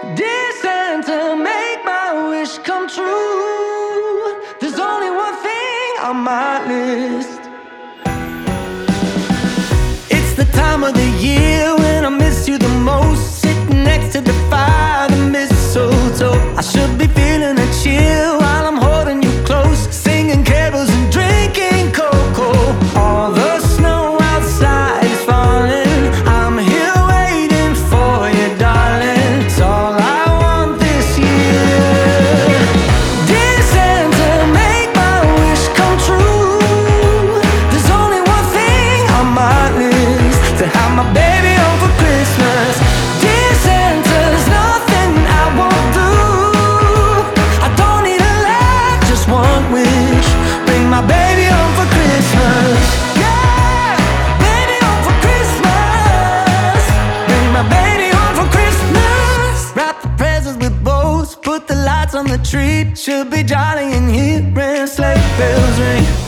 Dear Santa, make my wish come true. There's only one thing on my list. It's the time of the year when I miss you the most. Sitting next to the fire, the mistletoe. I should be feeling a chill while I'm holding you close, singing carols and drinking cocoa. All the snow outside is falling. I'm here waiting for you, darling. It's all I want this year. Dear Santa, make my wish come true. There's only one thing on my list: to have my baby home for Christmas. Dear Santa, there's nothing I won't do. I don't need a lot, just one wish. Bring my baby home for Christmas. Yeah, baby home for Christmas. Bring my baby home for Christmas. Wrap the presents with bows, put the lights on the tree. Should be jolly in here and sleigh bells ring.